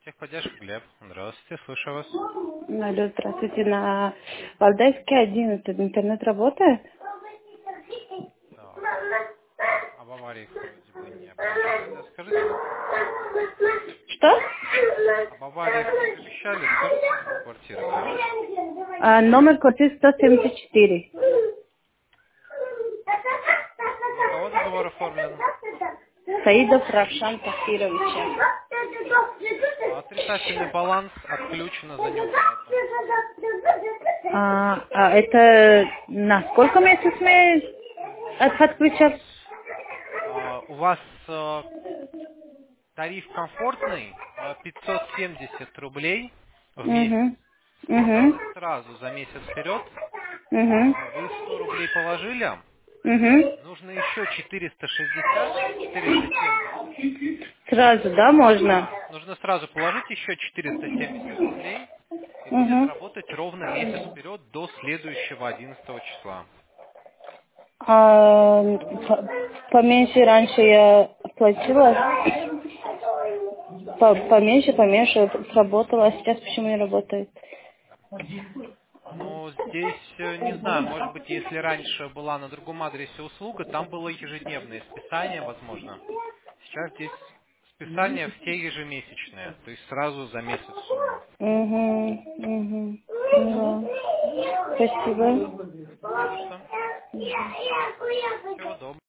Техподдержка, Глеб. Здравствуйте, слушаю вас. Алло, здравствуйте. На Валдайской 11 интернет работает? Так, об авариях вроде бы не объявляли. А скажите номер квартиры. Что? Об авариях не оповещали? Скажите номер квартиры, пожалуйста. Номер квартиры 174. На кого договор оформлен? Саидов Равшан Тахировича. Отрицательный баланс отключено за неуплату. Это на сколько месяцев мы У вас, отключат? у вас тариф комфортный, 570 рублей в месяц. Угу. Угу. Списывалось сразу за месяц вперед. Угу. Вы 100 рублей положили, Угу. нужно еще 460, 470. Сразу, да, можно? Да, нужно сразу положить еще 470 рублей, и будет Угу. работать ровно месяц вперед до следующего 11 числа. Поменьше раньше я платила. Поменьше, сработало, а сейчас почему не работает? Но здесь, не знаю, может быть, если раньше была на другом адресе услуга, там было ежедневное списание, возможно. Сейчас здесь списания все ежемесячные, то есть сразу за месяц сумма. Угу, угу. Да. Спасибо. Не за что. Всего доброго.